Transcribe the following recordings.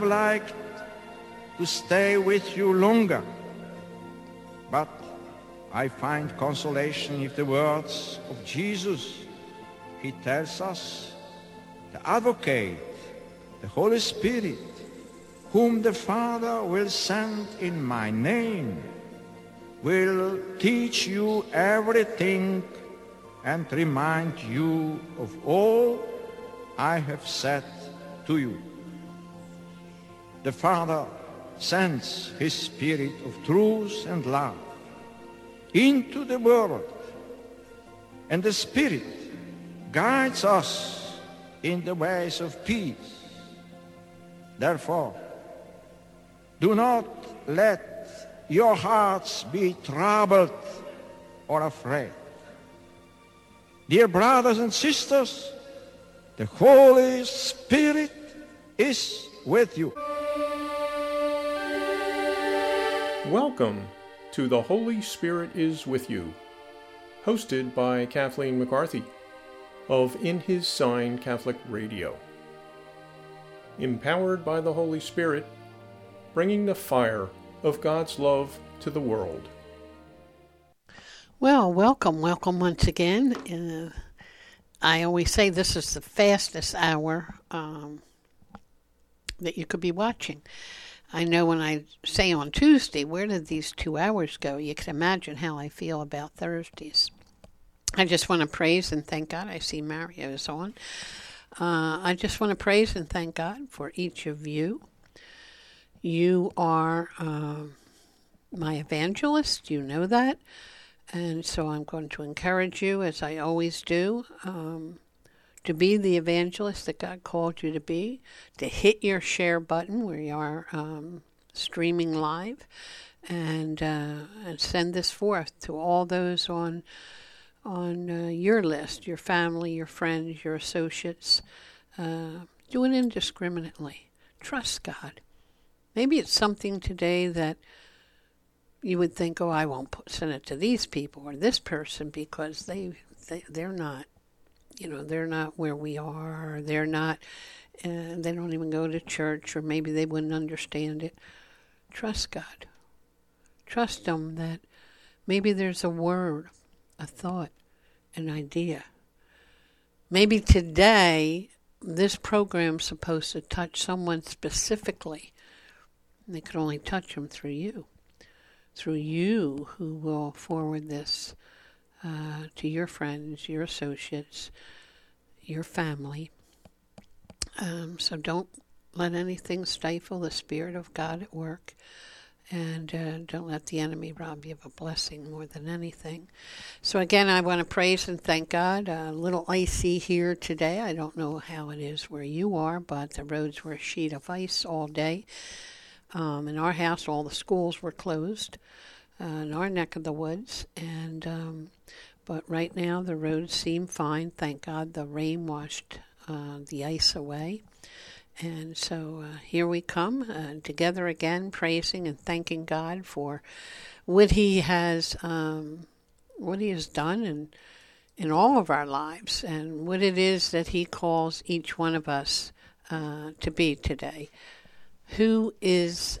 like to stay with you longer, but I find consolation in the words of Jesus. He tells us, the Advocate, the Holy Spirit, whom the Father will send in my name, will teach you everything and remind you of all I have said to you. The Father sends his Spirit of truth and love into the world, and the Spirit guides us in the ways of peace. Therefore, do not let your hearts be troubled or afraid. Dear brothers and sisters, the Holy Spirit is with you. Welcome to The Holy Spirit is with You, hosted by Kathleen McCarthy of In His Sign Catholic Radio. Empowered by the Holy Spirit, bringing the fire of God's love to the world. Well, welcome once again. I always say this is the fastest hour that you could be watching. I know when I say on Tuesday, where did these 2 hours go? You can imagine how I feel about Thursdays. I just want to praise and thank God. I see Mario's on. I just want to praise and thank God for each of you. You are my evangelist. You know that. And so I'm going to encourage you, as I always do, to be the evangelist that God called you to be, to hit your share button where you are streaming live, and send this forth to all those on your list, your family, your friends, your associates. Do it indiscriminately. Trust God. Maybe it's something today that you would think, oh, I won't send it to these people or this person because they're not. They're not where we are, or they're not, they don't even go to church, or maybe they wouldn't understand it. Trust God. Trust Him that maybe there's a word, a thought, an idea. Maybe today this program's supposed to touch someone specifically, and they could only touch them through you who will forward this to your friends, your associates, your family. So don't let anything stifle the Spirit of God at work, and don't let the enemy rob you of a blessing more than anything. So again, I want to praise and thank God. A little icy here today. I don't know how it is where you are, but the roads were a sheet of ice all day. In our house, all the schools were closed in our neck of the woods, and but right now the roads seem fine. Thank God the rain washed the ice away. And so here we come together again, praising and thanking God for what He has done in all of our lives, and what it is that He calls each one of us to be today. Who is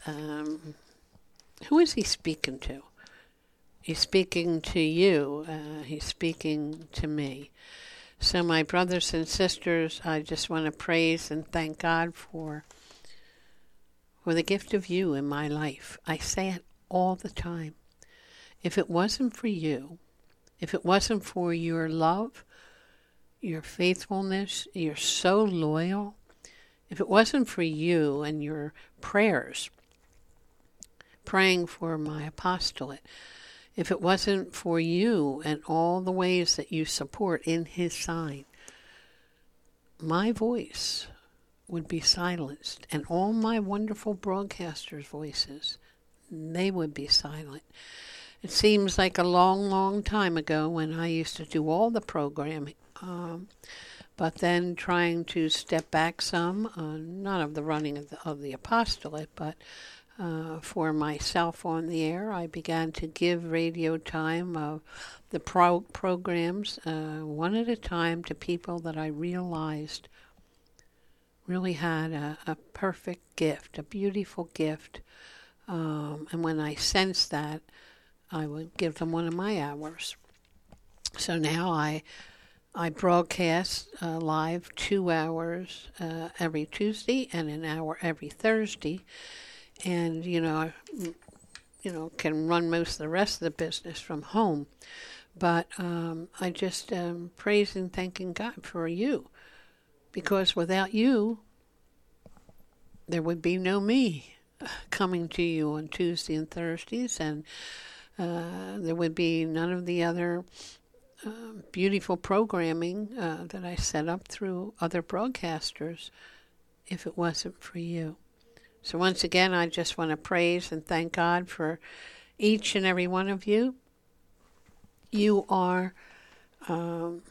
He speaking to? He's speaking to you. He's speaking to me. So my brothers and sisters, I just want to praise and thank God for the gift of you in my life. I say it all the time. If it wasn't for you, if it wasn't for your love, your faithfulness, you're so loyal, if it wasn't for you and your prayers, praying for my apostolate, if it wasn't for you and all the ways that you support In His Sign, my voice would be silenced, and all my wonderful broadcasters' voices, they would be silent. It seems like a long, long time ago when I used to do all the programming, but then trying to step back some, not of the running of the apostolate, but for myself on the air. I began to give radio time of the programs one at a time to people that I realized really had a perfect gift, a beautiful gift. And when I sensed that, I would give them one of my hours. So now I broadcast live 2 hours every Tuesday and an hour every Thursday, and can run most of the rest of the business from home. But I just praise and thanking God for you, because without you, there would be no me coming to you on Tuesday and Thursdays, and there would be none of the other beautiful programming that I set up through other broadcasters if it wasn't for you. So once again, I just want to praise and thank God for each and every one of you. You are, in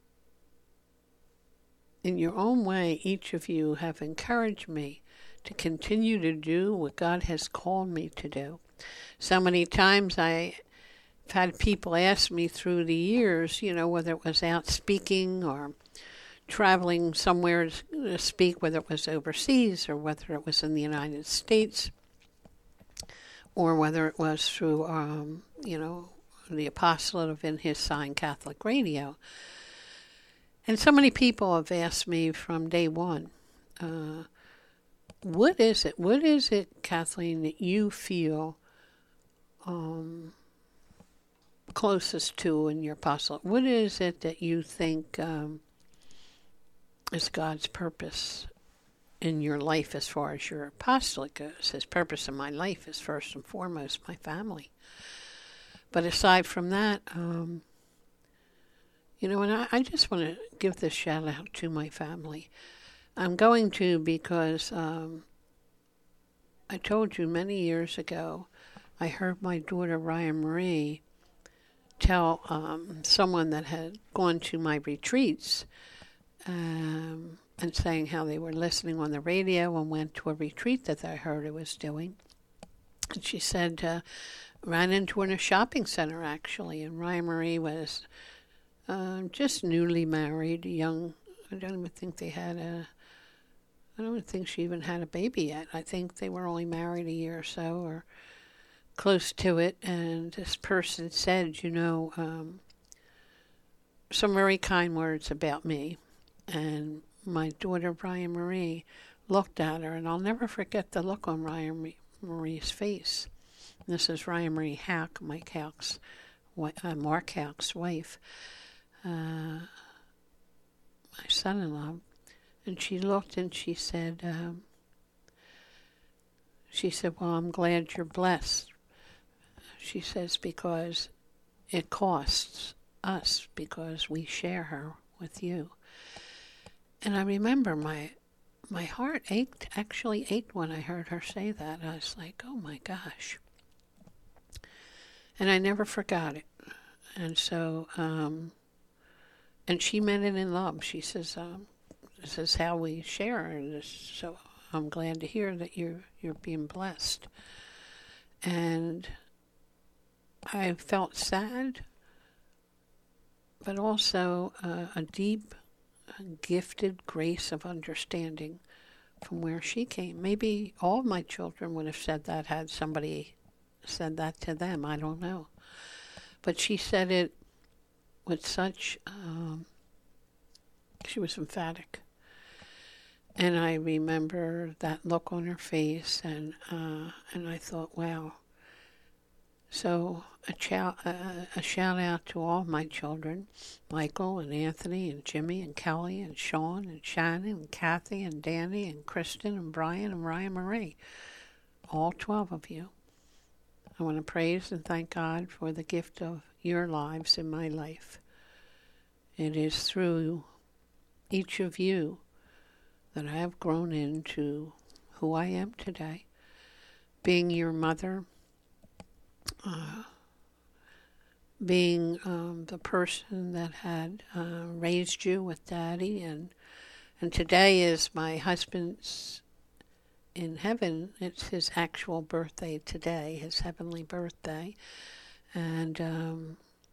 your own way, each of you have encouraged me to continue to do what God has called me to do. So many times I've had people ask me through the years, whether it was out speaking or traveling somewhere to speak, whether it was overseas or whether it was in the United States, or whether it was through, the apostolate of In His Sign Catholic Radio. And so many people have asked me from day one, what is it, Kathleen, that you feel closest to in your apostolate? What is it that you think is God's purpose in your life as far as your apostolate goes? His purpose in my life is first and foremost my family. But aside from that, and I just want to give this shout out to my family. I'm going to because I told you many years ago, I heard my daughter Ryan Marie tell someone that had gone to my retreats and saying how they were listening on the radio and went to a retreat that I heard I was doing. And she said, ran into her in a shopping center, actually, and Ryan Marie was just newly married, young. I don't think she even had a baby yet. I think they were only married a year or so, or close to it. And this person said, some very kind words about me. And my daughter, Ryan Marie, looked at her, and I'll never forget the look on Ryan Marie's face. And this is Ryan Marie Hack, Mark Hack's wife, my son-in-law. And she looked and she said, well, I'm glad you're blessed. She says, because it costs us, because we share her with you. And I remember my heart actually ached when I heard her say that. I was like, oh my gosh. And I never forgot it. And so, and she meant it in love. She says, this is how we share. So I'm glad to hear that you're being blessed. And I felt sad, but also a deep, gifted grace of understanding from where she came. Maybe all of my children would have said that had somebody said that to them. I don't know. But she said it with such, she was emphatic. And I remember that look on her face, and I thought, wow. So a shout out to all my children, Michael and Anthony and Jimmy and Kelly and Sean and Shannon and Kathy and Danny and Kristen and Brian and Ryan Marie, all 12 of you. I want to praise and thank God for the gift of your lives in my life. It is through each of you that I have grown into who I am today. Being your mother, being the person that had raised you with Daddy, and today is my husband's in heaven. It's his actual birthday today, his heavenly birthday, and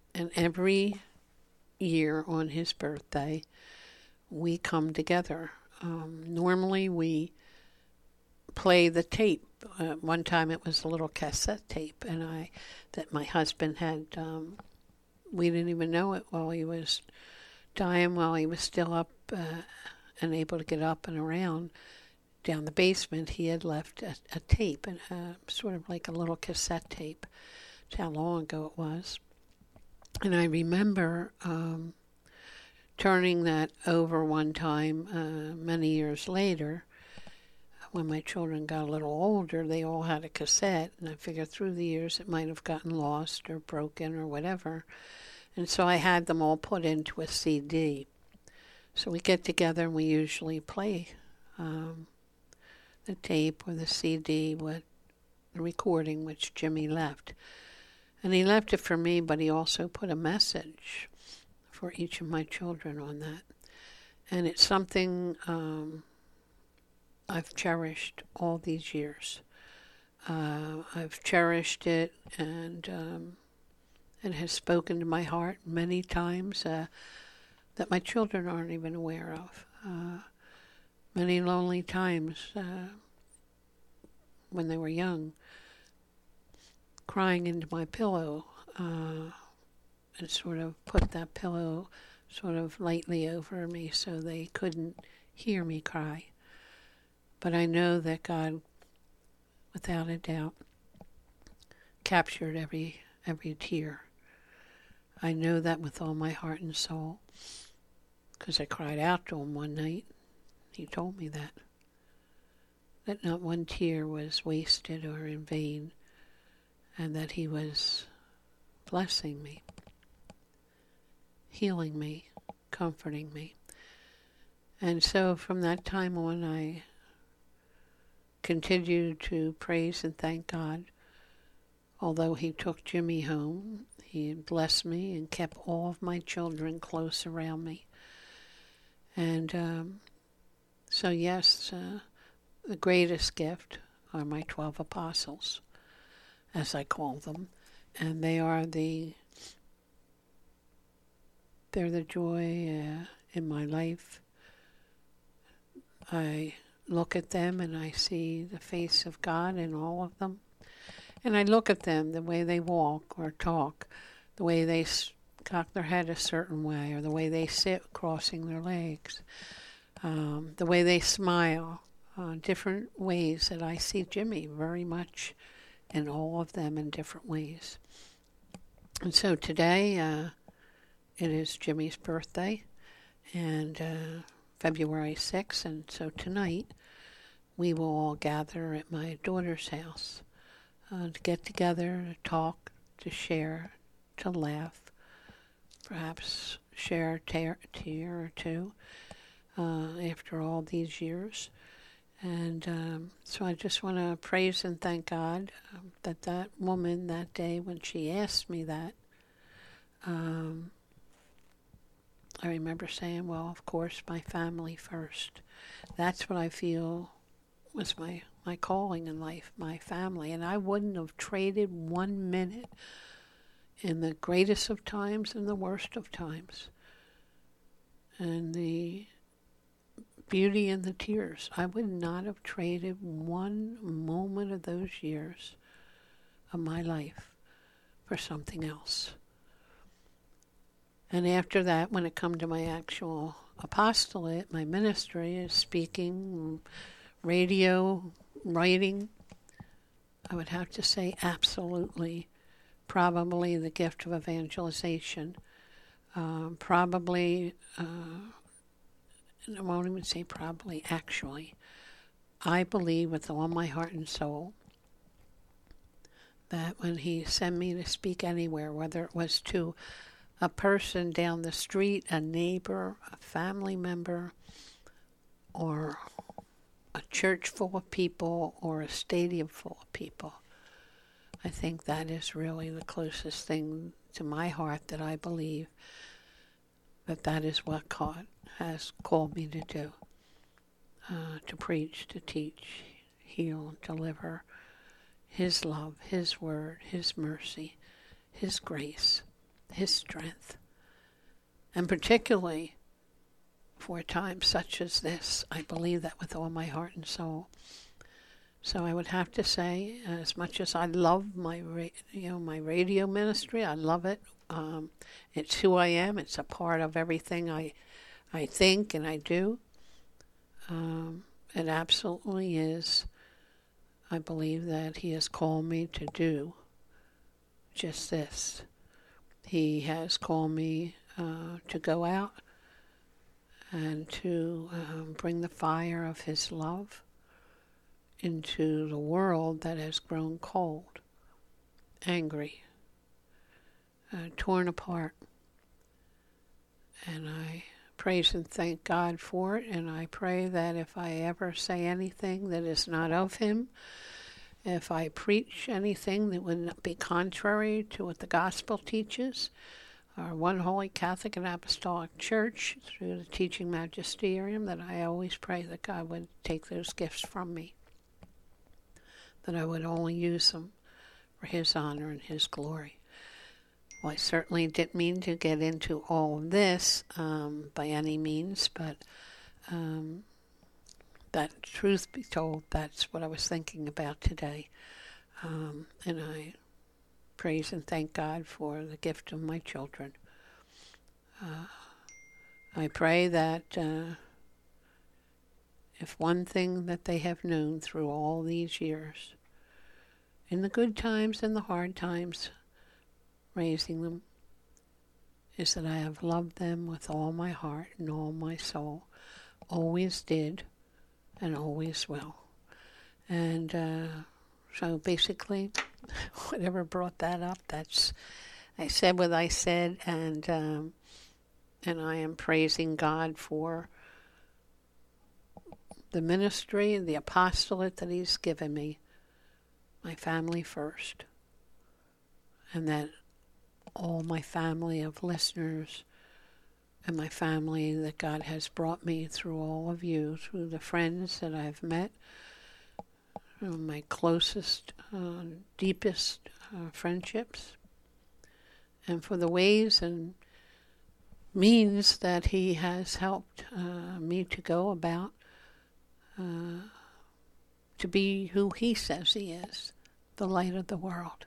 every year on his birthday we come together Normally we play the tape. One time it was a little cassette tape, and that my husband had. We didn't even know it while he was dying, while he was still up and able to get up and around. Down the basement, he had left a tape, and sort of like a little cassette tape. That's how long ago it was. And I remember turning that over one time many years later. When my children got a little older, they all had a cassette, and I figured through the years it might have gotten lost or broken or whatever. And so I had them all put into a CD. So we get together and we usually play the tape or the CD with the recording which Jimmy left. And he left it for me, but he also put a message for each of my children on that. And it's something I've cherished all these years. I've cherished it, and it has spoken to my heart many times that my children aren't even aware of. Many lonely times when they were young, crying into my pillow, and sort of put that pillow sort of lightly over me so they couldn't hear me cry. But I know that God, without a doubt, captured every tear. I know that with all my heart and soul, because I cried out to him one night. He told me that not one tear was wasted or in vain, and that he was blessing me, healing me, comforting me. And so from that time on, I continued to praise and thank God. Although he took Jimmy home, he blessed me and kept all of my children close around me. And so yes, the greatest gift are my 12 apostles, as I call them. And they're the joy in my life. I look at them and I see the face of God in all of them. And I look at them, the way they walk or talk, the way they cock their head a certain way, or the way they sit crossing their legs, the way they smile, different ways that I see Jimmy very much in all of them in different ways. And so today, it is Jimmy's birthday, and February 6th, and so tonight we will all gather at my daughter's house to get together, to talk, to share, to laugh, perhaps share a tear or two after all these years. And so I just want to praise and thank God that woman that day when she asked me that, I remember saying, well, of course, my family first. That's what I feel was my calling in life, my family. And I wouldn't have traded 1 minute in the greatest of times and the worst of times. And the beauty and the tears. I would not have traded one moment of those years of my life for something else. And after that, when it come to my actual apostolate, my ministry is speaking, radio, writing, I would have to say absolutely, probably the gift of evangelization, probably, I won't even say probably, actually, I believe with all my heart and soul that when he sent me to speak anywhere, whether it was to a person down the street, a neighbor, a family member, or a church full of people, or a stadium full of people, I think that is really the closest thing to my heart, that I believe that is what God has called me to do, to preach, to teach, heal, deliver His love, His word, His mercy, His grace, His strength, and particularly for a time such as this. I believe that with all my heart and soul. So I would have to say, as much as I love my radio ministry, I love it. It's who I am. It's a part of everything I think and I do. It absolutely is. I believe that He has called me to do just this. He has called me to go out and to bring the fire of His love into the world that has grown cold, angry, torn apart. And I praise and thank God for it, and I pray that if I ever say anything that is not of Him, if I preach anything that would not be contrary to what the gospel teaches, our one holy Catholic and Apostolic Church, through the teaching magisterium, that I always pray that God would take those gifts from me, that I would only use them for His honor and His glory. Well, I certainly didn't mean to get into all of this by any means, but that truth be told, that's what I was thinking about today. And I praise and thank God for the gift of my children. I pray that if one thing that they have known through all these years, in the good times and the hard times, raising them, is that I have loved them with all my heart and all my soul, always did and always will. And so basically, whatever brought that up, I said what I said, and I am praising God for the ministry, the apostolate that He's given me, my family first, and that all my family of listeners and my family that God has brought me through all of you, through the friends that I've met, my closest, deepest friendships, and for the ways and means that He has helped me to go about to be who He says He is, the light of the world,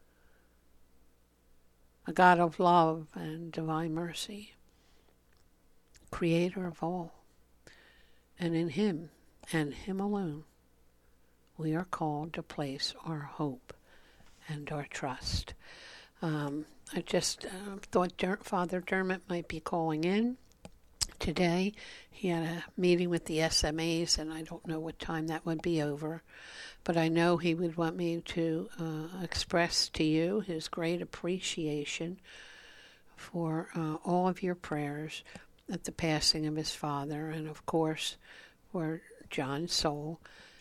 a God of love and divine mercy, Creator of all. And in Him, and Him alone, we are called to place our hope and our trust. I just thought Father Dermot might be calling in today. He had a meeting with the SMAs, and I don't know what time that would be over. But I know he would want me to express to you his great appreciation for all of your prayers at the passing of his father, and of course for John's soul.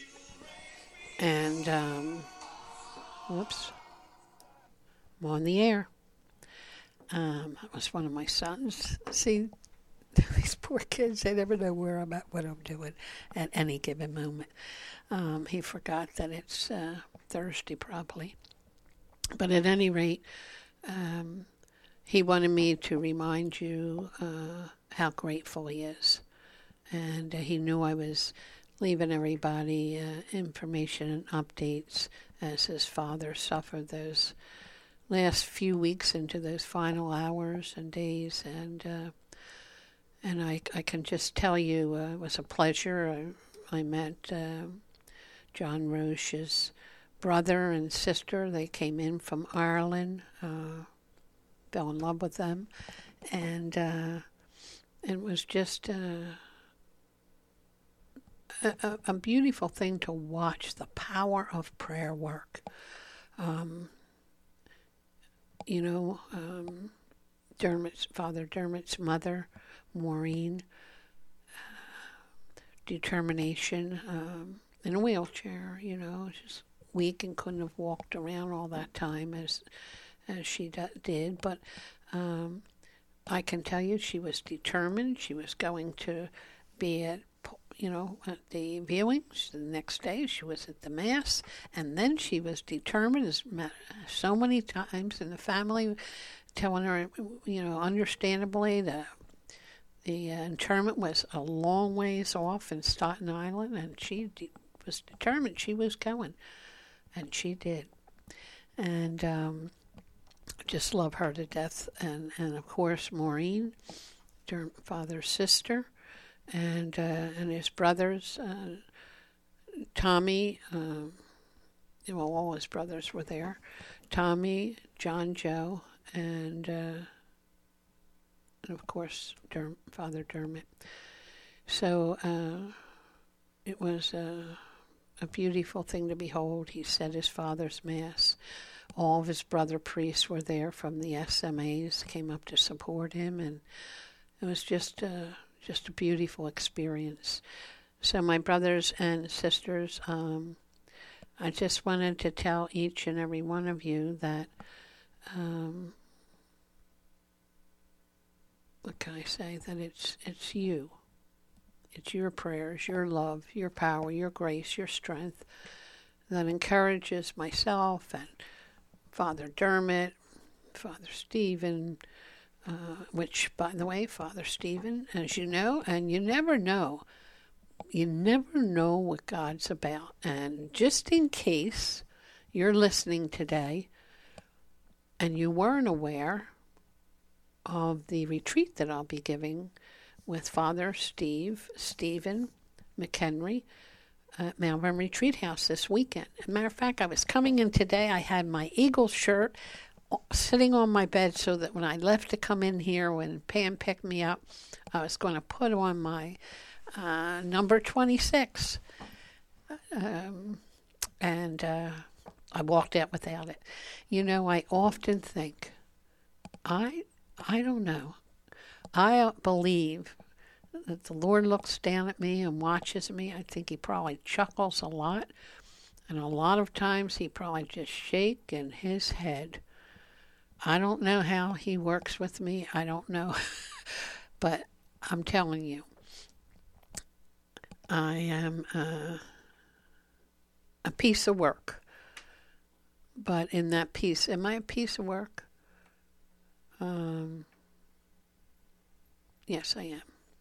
And, whoops, I'm on the air. That was one of my sons. See, these poor kids, they never know where I'm at, what I'm doing at any given moment. He forgot that it's Thursday probably. But at any rate, he wanted me to remind you how grateful he is. And he knew I was leaving everybody information and updates as his father suffered those last few weeks into those final hours and days. And I can just tell you it was a pleasure. I met John Roche's brother and sister. They came in from Ireland, fell in love with them, and it was just a beautiful thing to watch, the power of prayer work. Father Dermot's mother, Maureen, determination, in a wheelchair, just weak and couldn't have walked around all that time as she did. But I can tell you she was determined. She was going to be at the viewings. The next day she was at the Mass, and then she was determined, as so many times in the family, telling her, understandably, The interment was a long ways off in Staten Island, and she was determined she was going, and she did. And just love her to death. And of course, Maureen, father's sister, and his brothers, Tommy, all his brothers were there, Tommy, John Joe, and of course, Father Dermot. So it was a beautiful thing to behold. He said his father's Mass. All of his brother priests were there from the SMAs, came up to support him, and it was just a beautiful experience. So my brothers and sisters, I just wanted to tell each and every one of you that what can I say? That it's you. It's your prayers, your love, your power, your grace, your strength that encourages myself and Father Dermot, Father Stephen, which, by the way, Father Stephen, as you know, and you never know what God's about. And just in case you're listening today and you weren't aware of the retreat that I'll be giving with Father Stephen McHenry at Malvern Retreat House this weekend. As a matter of fact, I was coming in today. I had my Eagles shirt sitting on my bed so that when I left to come in here, when Pam picked me up, I was going to put on my number 26. And I walked out without it. I often think, I don't know. I believe that the Lord looks down at me and watches me. I think he probably chuckles a lot. And a lot of times he probably just shaking his head. I don't know how he works with me. I don't know. But I'm telling you, I am a piece of work. But in that piece, am I a piece of work? Yes, I am.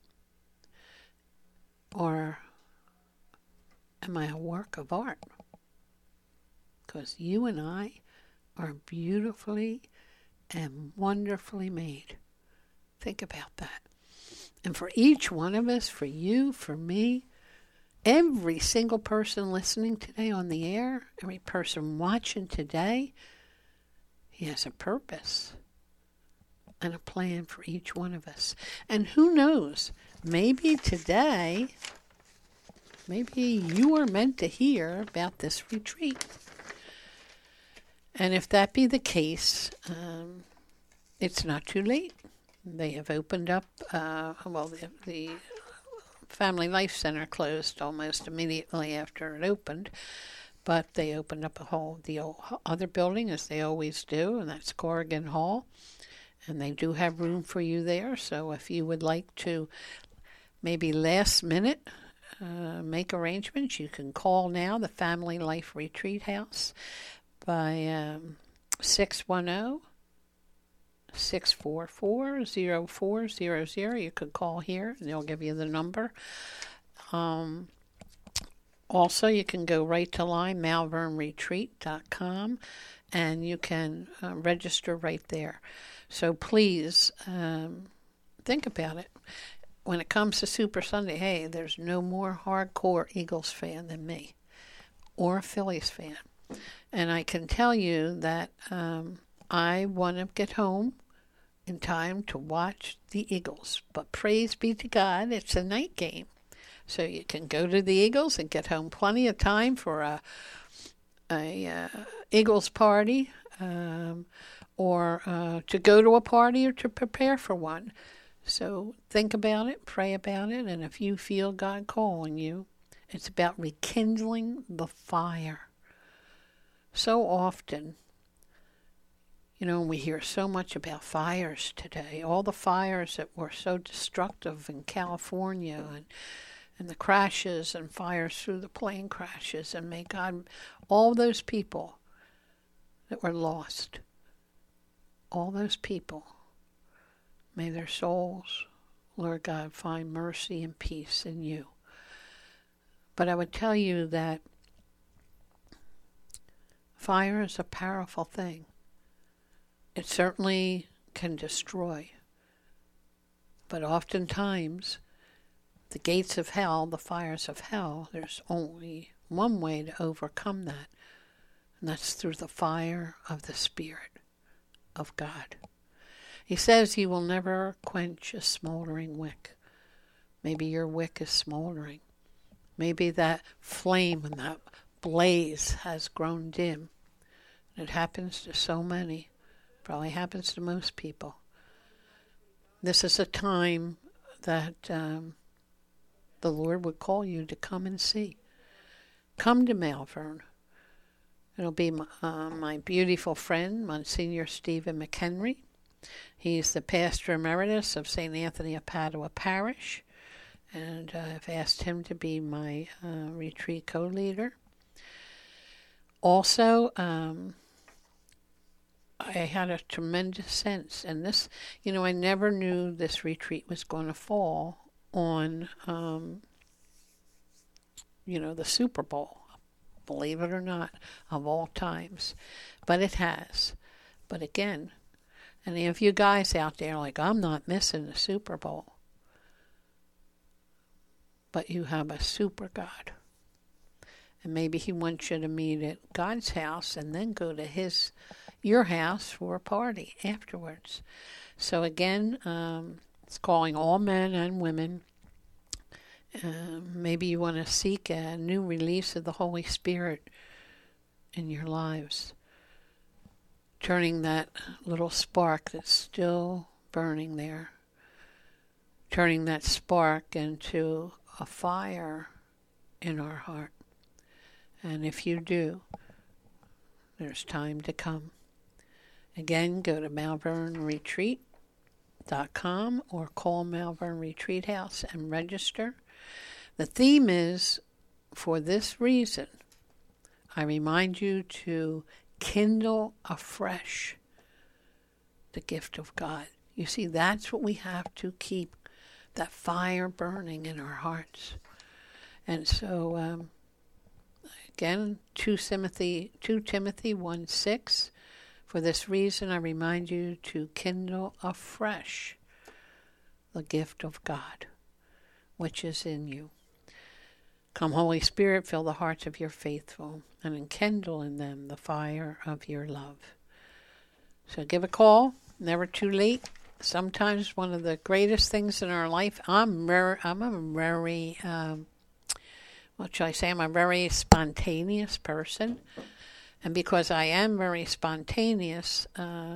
Or am I a work of art? Because you and I are beautifully and wonderfully made. Think about that. And for each one of us, for you, for me, every single person listening today on the air, every person watching today, he has a purpose and a plan for each one of us. And who knows, maybe today, maybe you are meant to hear about this retreat. And if that be the case, it's not too late. They have opened up, the Family Life Center closed almost immediately after it opened, but they opened up the other building, as they always do, and that's Corrigan Hall. And they do have room for you there, so if you would like to maybe last minute make arrangements, you can call now the Family Life Retreat House by 610-644-0400. You could call here, and they'll give you the number. Also, you can go right to line, malvernretreat.com, and you can register right there. So please think about it. When it comes to Super Sunday, hey, there's no more hardcore Eagles fan than me, or a Phillies fan. And I can tell you that I want to get home in time to watch the Eagles. But praise be to God, it's a night game. So you can go to the Eagles and get home plenty of time for a Eagles party, or to go to a party or to prepare for one. So think about it, pray about it, and if you feel God calling you, it's about rekindling the fire. So often, we hear so much about fires today, all the fires that were so destructive in California, and the crashes and fires through the plane crashes, and may God, all those people that were lost, all those people, may their souls Lord God, find mercy and peace in you. But I would tell you that fire is a powerful thing. It certainly can destroy. But oftentimes, the gates of hell, the fires of hell, there's only one way to overcome that, and that's through the fire of the Spirit of God. He says he will never quench a smoldering wick. Maybe your wick is smoldering. Maybe that flame and that blaze has grown dim. It happens to so many. Probably happens to most people. This is a time that the Lord would call you to come and see. Come to Malvern. It'll be my beautiful friend, Monsignor Stephen McHenry. He's the pastor emeritus of St. Anthony of Padua Parish, and I've asked him to be my retreat co-leader. Also, I had a tremendous sense, and this, I never knew this retreat was going to fall on, the Super Bowl, believe it or not, of all times. But it has. But again, any of you guys out there like, I'm not missing the Super Bowl. But you have a super God. And maybe he wants you to meet at God's house and then go to your house for a party afterwards. So again, it's calling all men and women. Maybe you want to seek a new release of the Holy Spirit in your lives. Turning that little spark that's still burning there. Turning that spark into a fire in our heart. And if you do, there's time to come. Again, go to malvernretreat.com or call Malvern Retreat House and register. The theme is, for this reason, I remind you to kindle afresh the gift of God. You see, that's what we have to keep, that fire burning in our hearts. And so, again, 2 Timothy 1:6. For this reason, I remind you to kindle afresh the gift of God, which is in you. Come, Holy Spirit, fill the hearts of your faithful, and enkindle in them the fire of your love. So give a call, never too late. Sometimes one of the greatest things in our life, I'm a very spontaneous person. And because I am very spontaneous,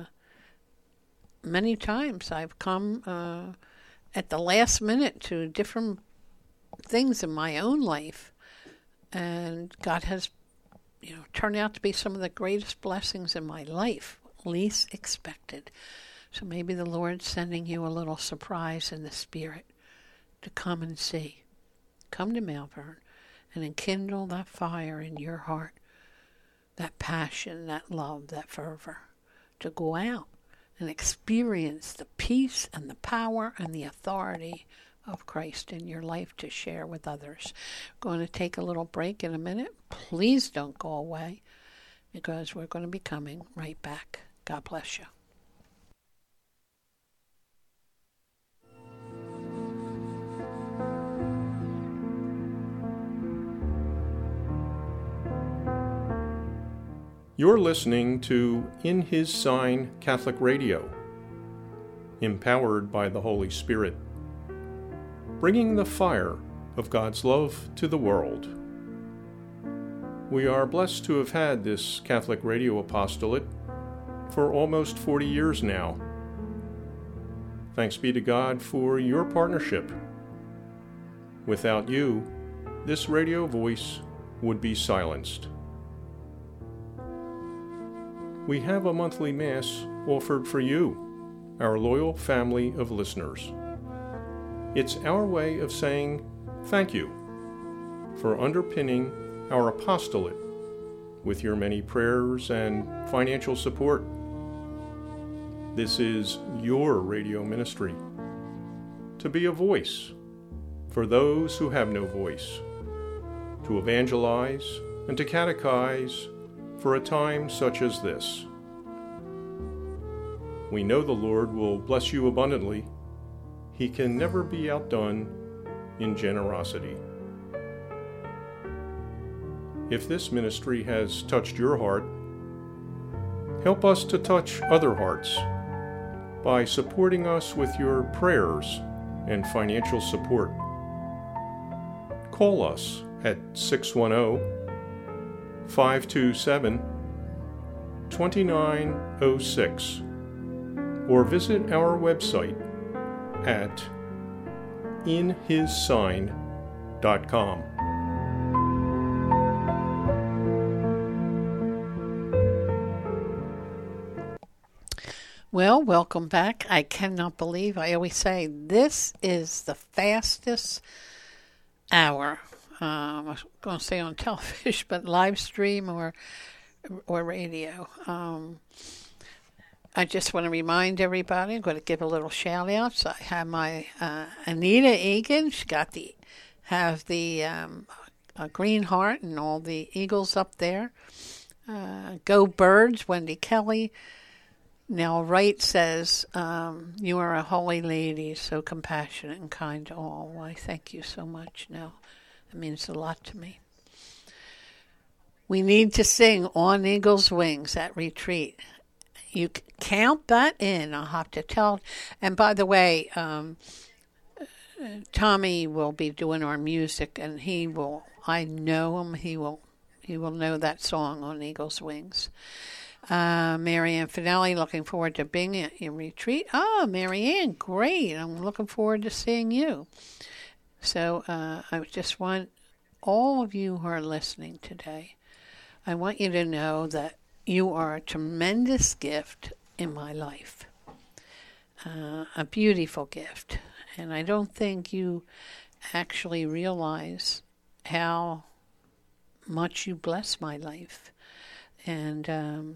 many times I've come at the last minute to different things in my own life. And God has, turned out to be some of the greatest blessings in my life, least expected. So maybe the Lord's sending you a little surprise in the Spirit to come and see. Come to Malvern and enkindle that fire in your heart. That passion, that love, that fervor, to go out and experience the peace and the power and the authority of Christ in your life to share with others. We're going to take a little break in a minute. Please don't go away, because we're going to be coming right back. God bless you. You're listening to In His Sign Catholic Radio, empowered by the Holy Spirit, bringing the fire of God's love to the world. We are blessed to have had this Catholic radio apostolate for almost 40 years now. Thanks be to God for your partnership. Without you, this radio voice would be silenced. We have a monthly Mass offered for you, our loyal family of listeners. It's our way of saying thank you for underpinning our apostolate with your many prayers and financial support. This is your radio ministry. to be a voice for those who have no voice, to evangelize and to catechize for a time such as this. We know the Lord will bless you abundantly. He can never be outdone in generosity. If this ministry has touched your heart, help us to touch other hearts by supporting us with your prayers and financial support. Call us at 610-527-2906 or visit our website at inhissign.com. Well, welcome back. I cannot believe, I always say, this is the fastest hour. I was going to say on television, but live stream or radio. I just want to remind everybody, I'm going to give a little shout out. So I have my Anita Egan. She got the green heart and all the eagles up there. Go Birds, Wendy Kelly. Now, Wright says, you are a holy lady, so compassionate and kind to all. Why, thank you so much. Now, it means a lot to me. We need to sing On Eagle's Wings at retreat. You count that in. I'll have to tell. And by the way, Tommy will be doing our music, and he will, I know him, he will know that song, On Eagle's Wings. Marianne Finelli, looking forward to being at your retreat. Oh, Marianne, great. I'm looking forward to seeing you. So I just want all of you who are listening today, I want you to know that you are a tremendous gift in my life, a beautiful gift. And I don't think you actually realize how much you bless my life. And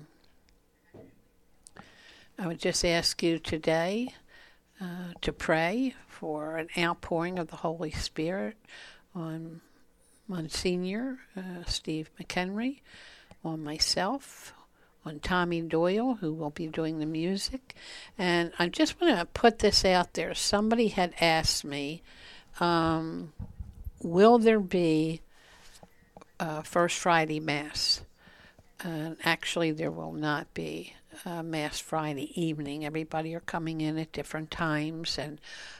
I would just ask you today to pray for an outpouring of the Holy Spirit on Monsignor Steve McHenry, on myself, on Tommy Doyle, who will be doing the music. And I just want to put this out there. Somebody had asked me, will there be First Friday Mass? Actually, there will not be Mass Friday evening. Everybody are coming in at different times, and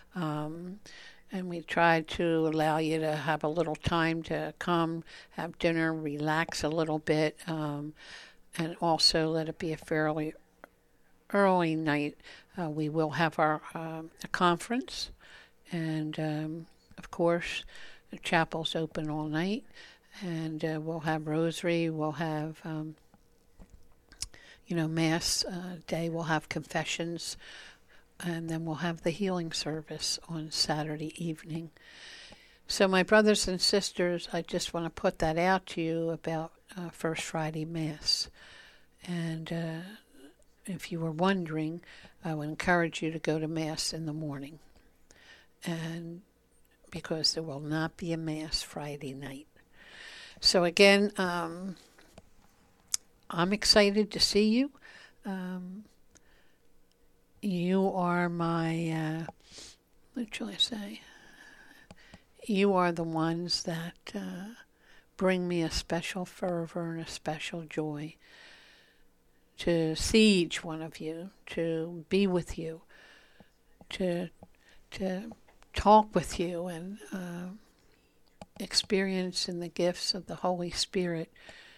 we try to allow you to have a little time to come, have dinner, relax a little bit, and also let it be a fairly early night. We will have our a conference, and of course, the chapel's open all night. And we'll have rosary, we'll have, Mass day, we'll have confessions, and then we'll have the healing service on Saturday evening. So my brothers and sisters, I just want to put that out to you about First Friday Mass. And if you were wondering, I would encourage you to go to Mass in the morning. And because there will not be a Mass Friday night. So again, I'm excited to see you. You are my, what shall I say? You are the ones that bring me a special fervor and a special joy to see each one of you, to be with you, to talk with you, and experience in the gifts of the Holy Spirit,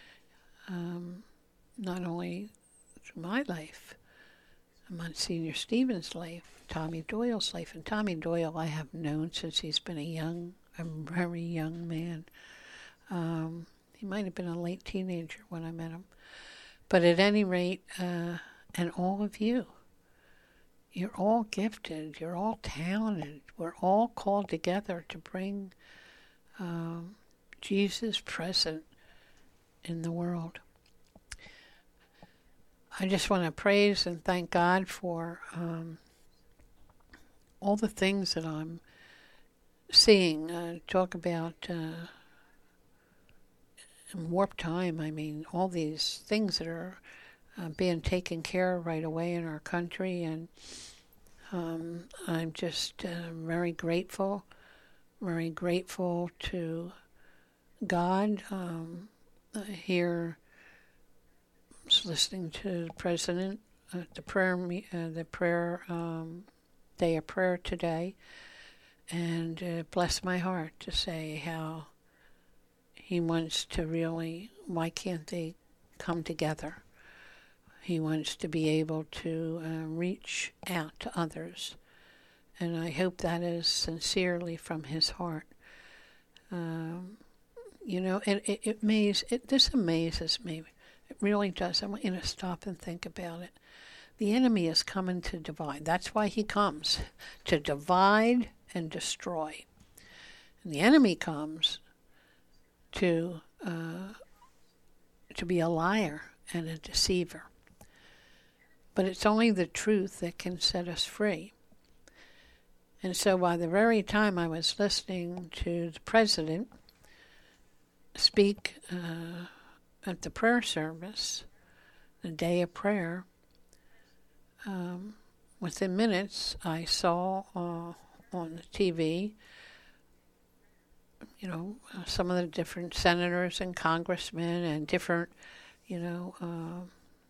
not only through my life, Monsignor Stephen's life, Tommy Doyle's life. And Tommy Doyle I have known since he's been a very young man. He might have been a late teenager when I met him. But at any rate, and all of you, you're all gifted, you're all talented. We're all called together to bring Jesus present in the world. I just want to praise and thank God for all the things that I'm seeing. Talk about in warp time. I mean, all these things that are being taken care of right away in our country, and I'm just very grateful to God. Here, I was listening to the president at the prayer day of prayer today, and it blessed my heart to say how he wants to really, why can't they come together? He wants to be able to reach out to others, and I hope that is sincerely from his heart. You know, and this amazes me. It really does. I want you to stop and think about it. The enemy is coming to divide. That's why he comes, to divide and destroy. And the enemy comes to be a liar and a deceiver. But it's only the truth that can set us free. And so by the very time I was listening to the president speak at the prayer service, the day of prayer, within minutes I saw on the TV, you know, some of the different senators and congressmen and different, you know,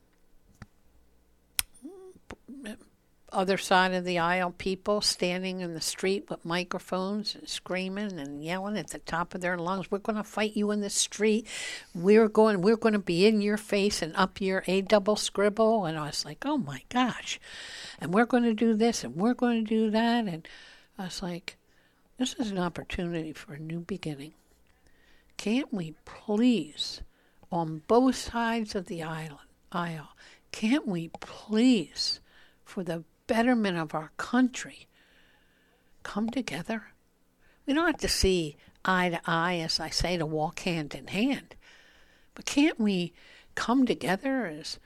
other side of the aisle people standing in the street with microphones and screaming and yelling at the top of their lungs, "We're going to fight you in the street. We're going to be in your face and up your A double scribble." And I was like, oh my gosh. And we're going to do this and we're going to do that. And I was like, this is an opportunity for a new beginning. Can't we please, on both sides of the aisle, can't we please, for the betterment of our country, come together? We don't have to see eye to eye, as I say, to walk hand in hand. But can't we come together as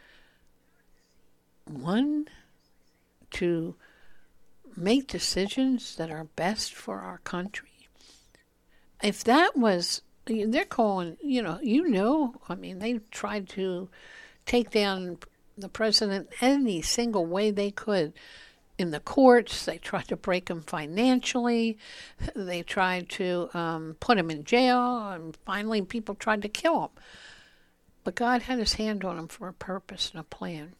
one to make decisions that are best for our country? If that was, they're calling, I mean, they tried to take down the president any single way they could. In the courts, they tried to break him financially. They tried to put him in jail, and finally people tried to kill him. But God had his hand on him for a purpose and a plan.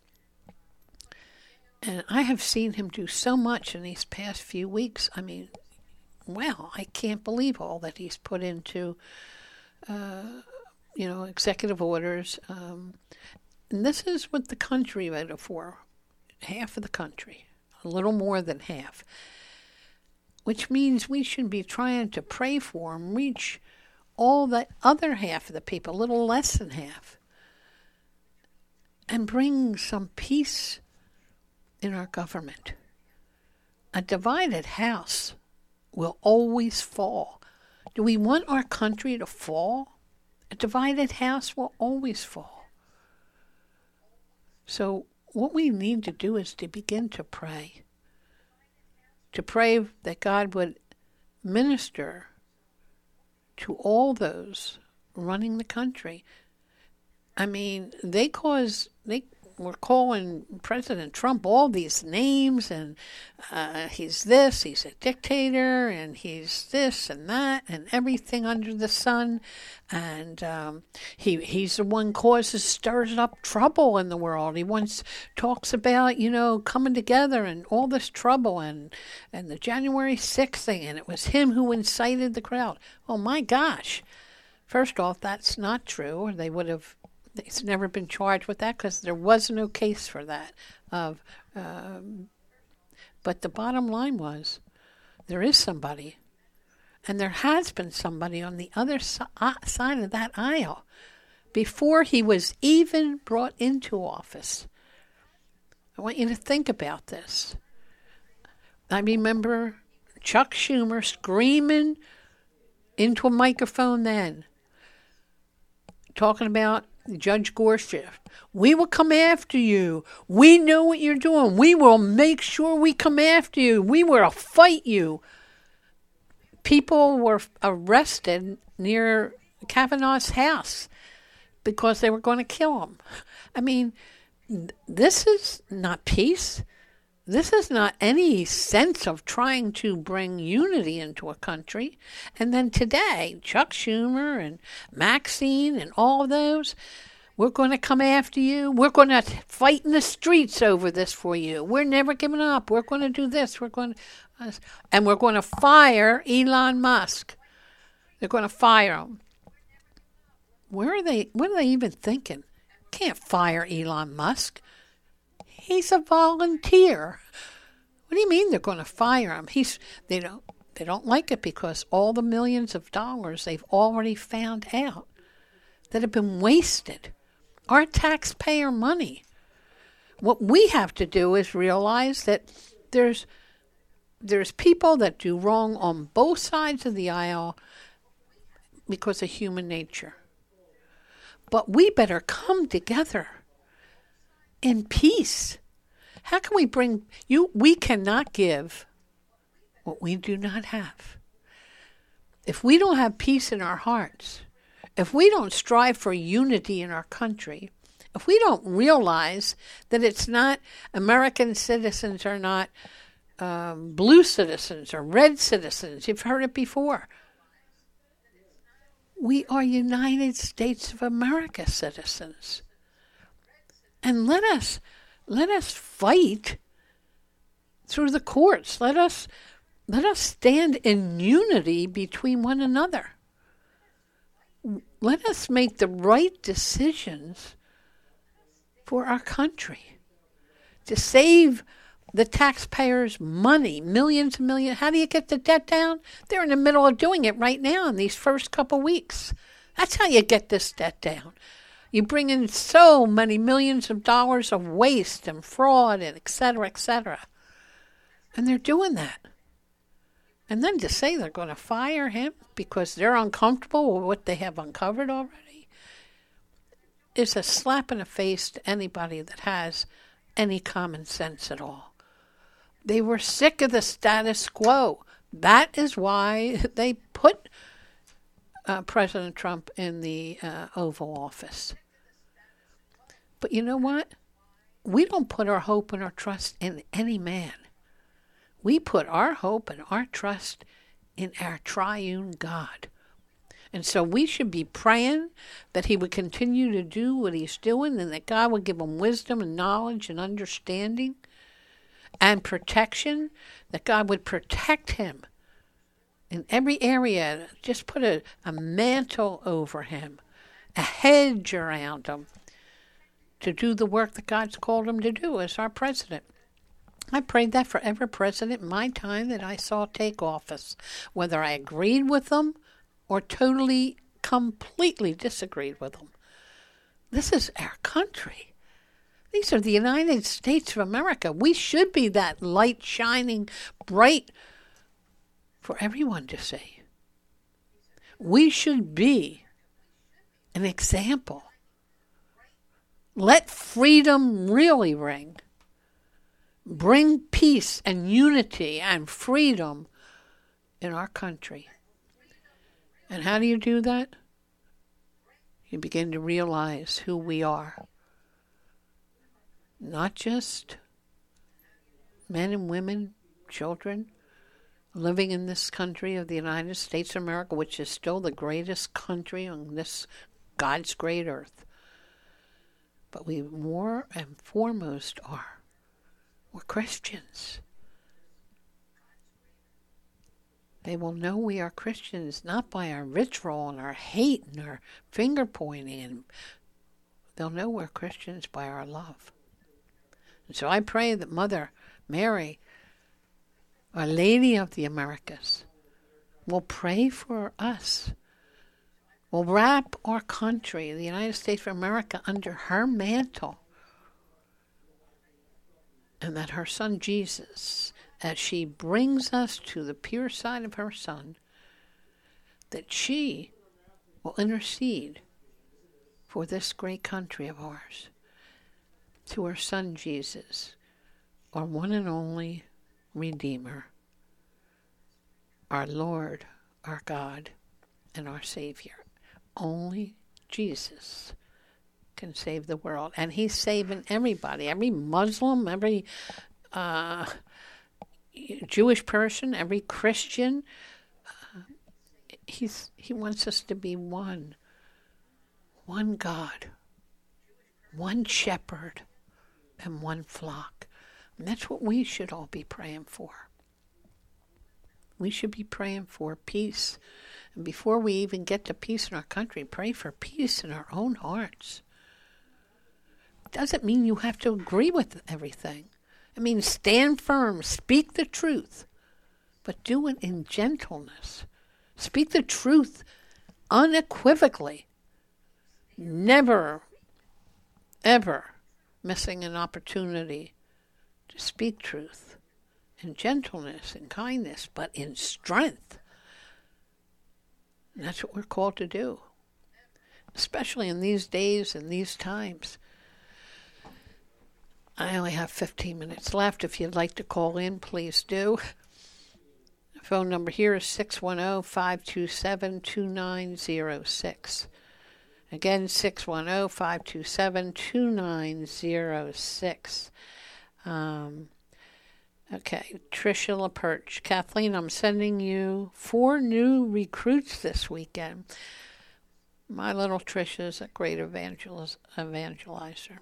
And I have seen him do so much in these past few weeks. I mean, wow, I can't believe all that he's put into, executive orders. And this is what the country voted for, half of the country, a little more than half, which means we should be trying to pray for him, reach all that other half of the people, a little less than half, and bring some peace in our government. A divided house will always fall. Do we want our country to fall? A divided house will always fall. So what we need to do is to begin to pray that God would minister to all those running the country. I mean, they were calling President Trump all these names, and he's this, he's a dictator, and he's this and that, and everything under the sun. And he's the one stirs up trouble in the world. He talks about, coming together and all this trouble and the January 6th thing, and it was him who incited the crowd. Oh my gosh. First off, that's not true, or they would have. He's never been charged with that because there was no case for that. But the bottom line was, there is somebody, and there has been somebody on the other side of that aisle before he was even brought into office. I want you to think about this. I remember Chuck Schumer screaming into a microphone then, talking about Judge Gorsuch, we will come after you. We know what you're doing. We will make sure we come after you. We will fight you. People were arrested near Kavanaugh's house because they were going to kill him. I mean, this is not peace. This is not any sense of trying to bring unity into a country. And then today, Chuck Schumer and Maxine and all of those, we're going to come after you. We're going to fight in the streets over this for you. We're never giving up. We're going to do this. And we're going to fire Elon Musk. They're going to fire him. What are they even thinking? Can't fire Elon Musk. He's a volunteer. What do you mean they're going to fire him? They don't like it because all the millions of dollars they've already found out that have been wasted. Our taxpayer money. What we have to do is realize that there's people that do wrong on both sides of the aisle because of human nature. But we better come together in peace. How can we bring you? We cannot give what we do not have. If we don't have peace in our hearts, if we don't strive for unity in our country, if we don't realize that it's not American citizens are not blue citizens or red citizens, you've heard it before. We are United States of America citizens. And let us fight through the courts. Let us stand in unity between one another. Let us make the right decisions for our country to save the taxpayers' money, millions and millions. How do you get the debt down? They're in the middle of doing it right now in these first couple weeks. That's how you get this debt down. You bring in so many millions of dollars of waste and fraud and et cetera, et cetera. And they're doing that. And then to say they're going to fire him because they're uncomfortable with what they have uncovered already is a slap in the face to anybody that has any common sense at all. They were sick of the status quo. That is why they put President Trump in the Oval Office. But you know what? We don't put our hope and our trust in any man. We put our hope and our trust in our triune God. And so we should be praying that he would continue to do what he's doing and that God would give him wisdom and knowledge and understanding and protection, that God would protect him in every area. Just put a mantle over him, a hedge around him to do the work that God's called him to do as our president. I prayed that for every president in my time that I saw take office, whether I agreed with them or totally, completely disagreed with them. This is our country. These are the United States of America. We should be that light shining bright for everyone to see. We should be an example. Let freedom really ring. Bring peace and unity and freedom in our country. And how do you do that? You begin to realize who we are. Not just men and women, children, living in this country of the United States of America, which is still the greatest country on this God's great earth. But we more and foremost are. We're Christians. They will know we are Christians not by our ritual and our hate and our finger pointing. And they'll know we're Christians by our love. And so I pray that Mother Mary, Our Lady of the Americas, will pray for us. Will wrap our country, the United States of America, under her mantle. And that her son Jesus, as she brings us to the pure side of her son, that she will intercede for this great country of ours, to our Son Jesus, our one and only Redeemer, our Lord, our God, and our Savior. Only Jesus can save the world. And he's saving everybody, every Muslim, every Jewish person, every Christian. He wants us to be one God, one shepherd, and one flock. And that's what we should all be praying for. We should be praying for peace. And before we even get to peace in our country, pray for peace in our own hearts. It doesn't mean you have to agree with everything. It means stand firm, speak the truth, but do it in gentleness. Speak the truth unequivocally. Never, ever missing an opportunity to speak truth in gentleness and kindness, but in strength. And that's what we're called to do, especially in these days and these times. I only have 15 minutes left. If you'd like to call in, please do. The phone number here is 610-527-2906. Again, 610-527-2906. Okay, Tricia LaPerch. Kathleen, I'm sending you 4 new recruits this weekend. My little Tricia is a great evangelizer.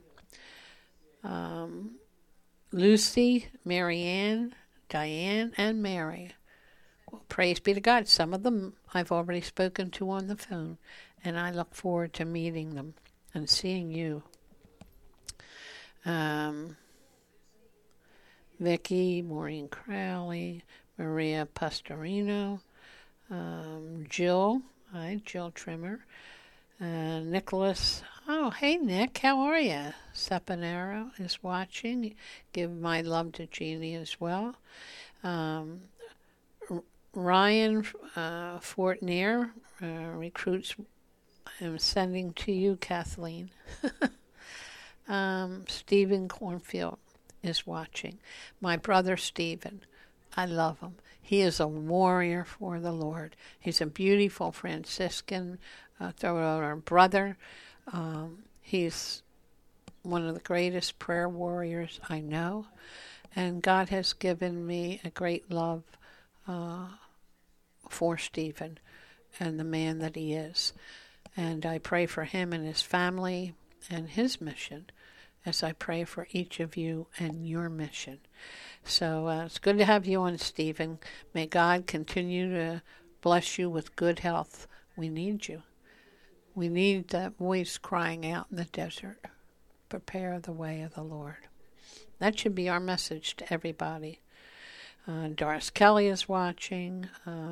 Lucy, Marianne, Diane, and Mary. Well, praise be to God. Some of them I've already spoken to on the phone, and I look forward to meeting them and seeing you. Vicky, Maureen Crowley, Maria Pastorino, Jill, hi, Jill Trimmer, Nicholas. Oh, hey, Nick, how are you? Sapanero is watching. Give my love to Jeannie as well. Ryan Fortnier recruits. I'm sending to you, Kathleen. Stephen Cornfield is watching. My brother Stephen, I love him. He is a warrior for the Lord. He's a beautiful Franciscan brother. He's one of the greatest prayer warriors I know, and God has given me a great love for Stephen and the man that he is. And I pray for him and his family and his mission as I pray for each of you and your mission. So it's good to have you on, Stephen. May God continue to bless you with good health. We need you. We need that voice crying out in the desert. Prepare the way of the Lord. That should be our message to everybody. Doris Kelly is watching.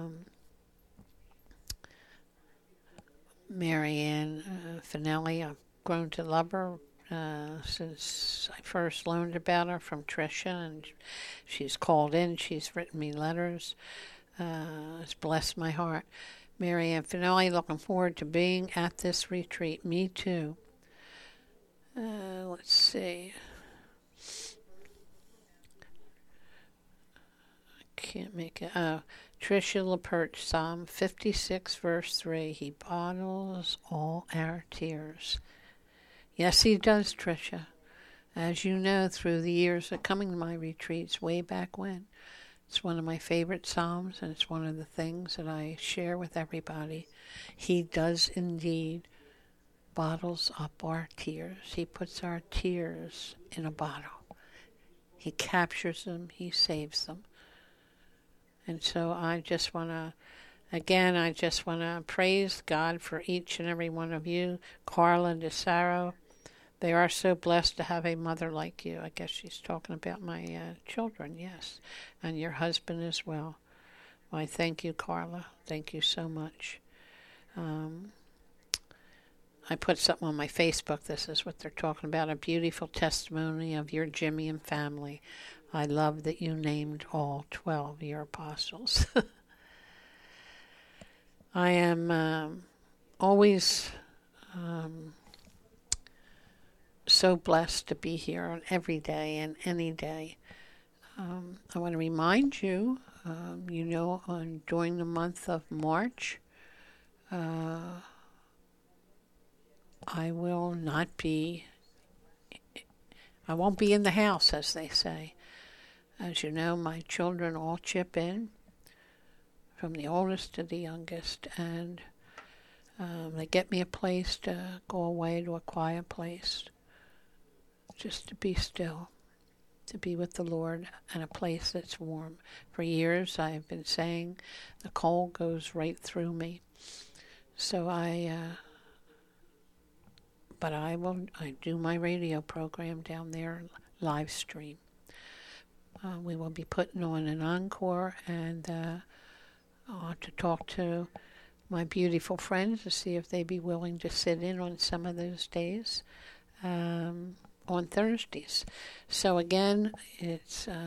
Marianne Finelli, I've grown to love her since I first learned about her from Tricia, and she's called in, she's written me letters. It's blessed my heart. Marianne Finelli, looking forward to being at this retreat. Me too. Let's see. I can't make it. Tricia LaPerch, Psalm 56, verse 3. He bottles all our tears. Yes, he does, Tricia. As you know, through the years of coming to my retreats way back when, it's one of my favorite psalms, and it's one of the things that I share with everybody. He does indeed bottles up our tears. He puts our tears in a bottle. He captures them. He saves them. And so I just want to praise God for each and every one of you. Carla DeSaro, they are so blessed to have a mother like you. I guess she's talking about my children, yes, and your husband as well. Why, thank you, Carla. Thank you so much. I put something on my Facebook. This is what they're talking about, a beautiful testimony of your Jimmy and family. I love that you named all 12 your apostles. I am always so blessed to be here on every day and any day. I want to remind you, during the month of March, I won't be in the house, as they say. As you know, my children all chip in, from the oldest to the youngest, and they get me a place to go away to a quiet place, just to be still, to be with the Lord, and a place that's warm. For years I've been saying the cold goes right through me. So I do my radio program down there, live stream. We will be putting on an encore, and I'll to talk to my beautiful friends to see if they'd be willing to sit in on some of those days on Thursdays. So again, it's there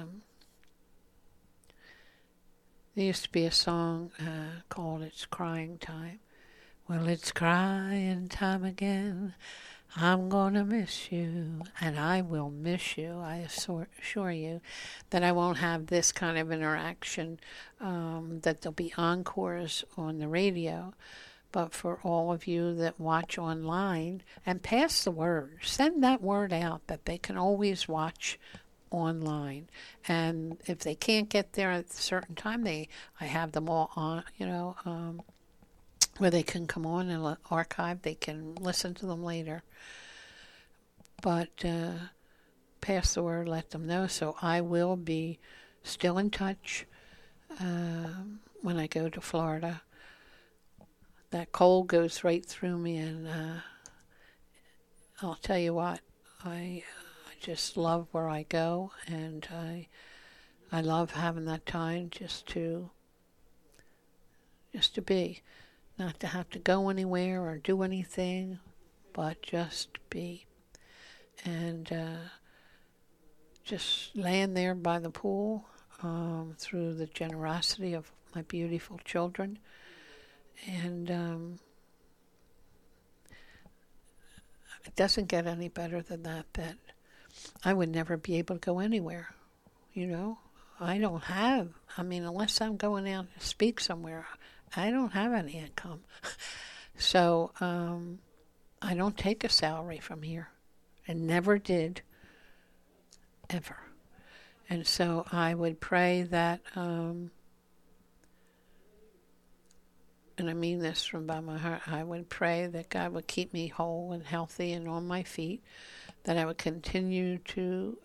used to be a song called "It's Crying Time." Well, it's crying time again. I'm gonna miss you, and I will miss you. I assure you that I won't have this kind of interaction, that there'll be encores on the radio. But for all of you that watch online, and pass the word, send that word out that they can always watch online. And if they can't get there at a certain time, I have them all on, where they can come on and archive. They can listen to them later. But pass the word, let them know. So I will be still in touch when I go to Florida. That cold goes right through me, and I'll tell you what, I just love where I go, and I love having that time just to be. Not to have to go anywhere or do anything, but just be. And just laying there by the pool, through the generosity of my beautiful children. And it doesn't get any better than that I would never be able to go anywhere. Unless I'm going out to speak somewhere, I don't have any income. So I don't take a salary from here, and never did, ever. And so I would pray that, and I mean this from by my heart, I would pray that God would keep me whole and healthy and on my feet, that I would continue to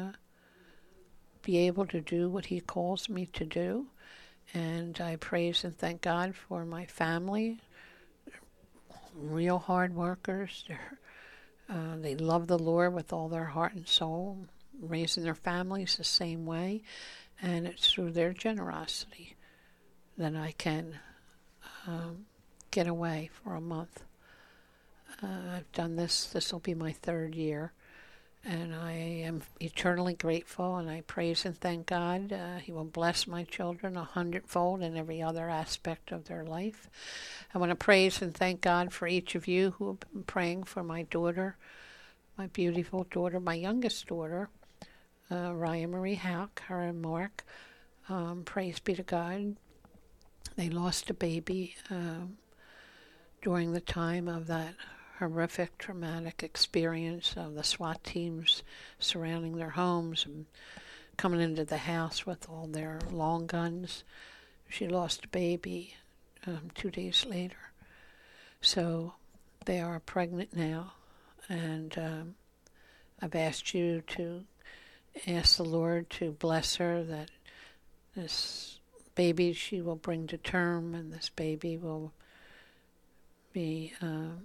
be able to do what He calls me to do. And I praise and thank God for my family, real hard workers. They love the Lord with all their heart and soul, raising their families the same way. And it's through their generosity that I can get away for a month. I've done this. This will be my 3rd year. And I am eternally grateful, and I praise and thank God. He will bless my children 100-fold in every other aspect of their life. I want to praise and thank God for each of you who have been praying for my daughter, my beautiful daughter, my youngest daughter, Ryan Marie Houck, her and Mark. Praise be to God. They lost a baby during the time of that horrific, traumatic experience of the SWAT teams surrounding their homes and coming into the house with all their long guns. She lost a baby 2 days later. So they are pregnant now, and I've asked you to ask the Lord to bless her, that this baby she will bring to term, and this baby will be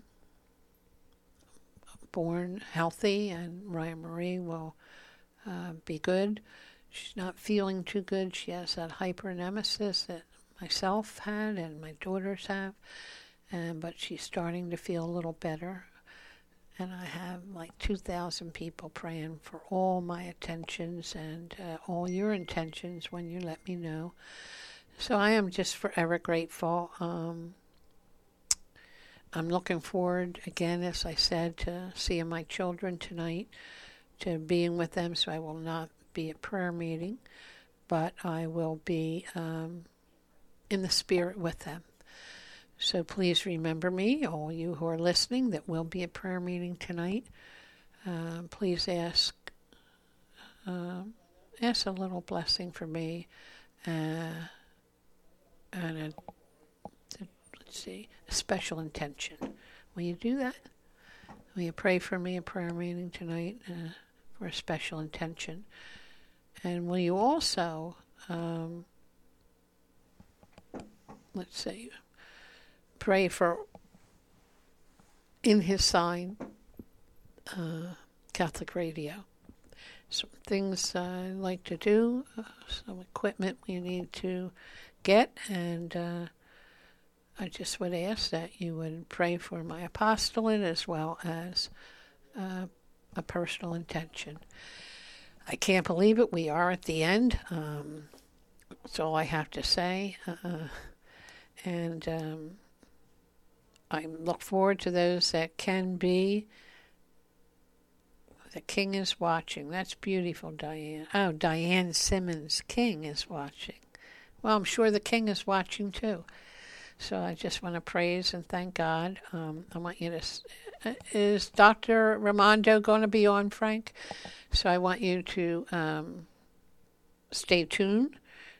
born healthy, and Ryan Marie will be good. She's not feeling too good. She has that hyperemesis that myself had and my daughters have, but she's starting to feel a little better. And I have like 2,000 people praying for all my intentions and all your intentions when you let me know. So I am just forever grateful. I'm looking forward, again, as I said, to seeing my children tonight, to being with them, so I will not be at prayer meeting, but I will be in the spirit with them. So please remember me, all you who are listening that will be at prayer meeting tonight. Please ask a little blessing for me, and a special intention. Will you do that? Will you pray for me at prayer meeting tonight for a special intention? And will you also, pray for In His Sign Catholic Radio. Some things I like to do, some equipment we need to get, and I just would ask that you would pray for my apostolate as well as a personal intention. I can't believe it. We are at the end. That's all I have to say. And I look forward to those that can be. The King is watching. That's beautiful, Diane. Oh, Diane Simmons, King is watching. Well, I'm sure the King is watching too. So I just want to praise and thank God. I want you to... is Dr. Raimondo going to be on, Frank? So I want you to stay tuned.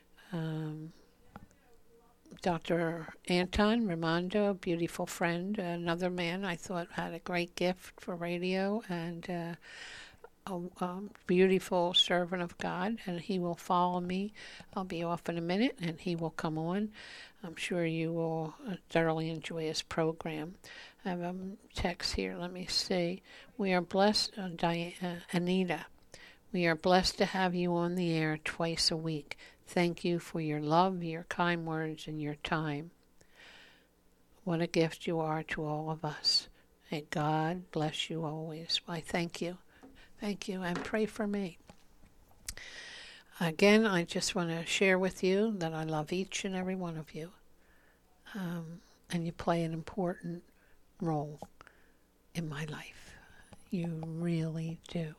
Dr. Anton Raimondo, beautiful friend, another man I thought had a great gift for radio, and a beautiful servant of God, and he will follow me. I'll be off in a minute, and he will come on. I'm sure you will thoroughly enjoy his program. I have a text here. Let me see. We are blessed, Anita. We are blessed to have you on the air twice a week. Thank you for your love, your kind words, and your time. What a gift you are to all of us. May God bless you always. I thank you. Thank you, and pray for me. Again, I just want to share with you that I love each and every one of you. And you play an important role in my life. You really do.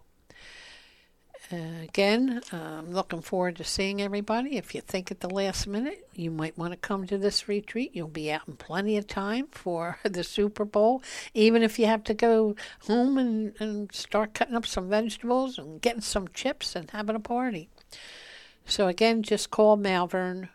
Again, I'm looking forward to seeing everybody. If you think at the last minute you might want to come to this retreat, you'll be out in plenty of time for the Super Bowl. Even if you have to go home and start cutting up some vegetables and getting some chips and having a party. So again, just call Malvern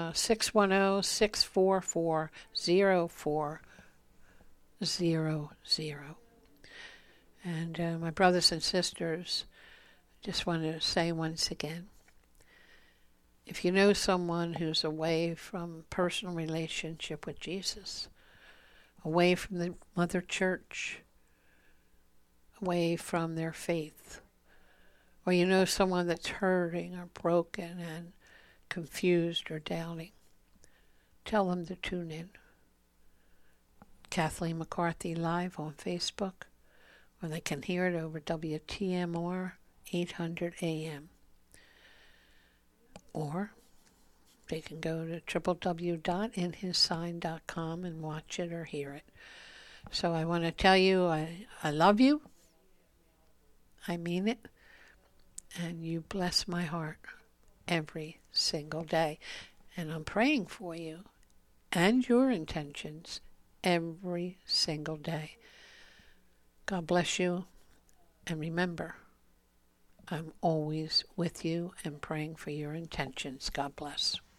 610-644-0400. And my brothers and sisters, just want to say once again, if you know someone who's away from personal relationship with Jesus, away from the Mother Church, away from their faith, or you know someone that's hurting or broken and confused or doubting, tell them to tune in. Kathleen McCarthy Live on Facebook, or they can hear it over WTMR 800 AM. Or they can go to www.inhissign.com and watch it or hear it. So I want to tell you I love you. I mean it. And you bless my heart every single day. And I'm praying for you and your intentions every single day. God bless you. And remember, I'm always with you and praying for your intentions. God bless.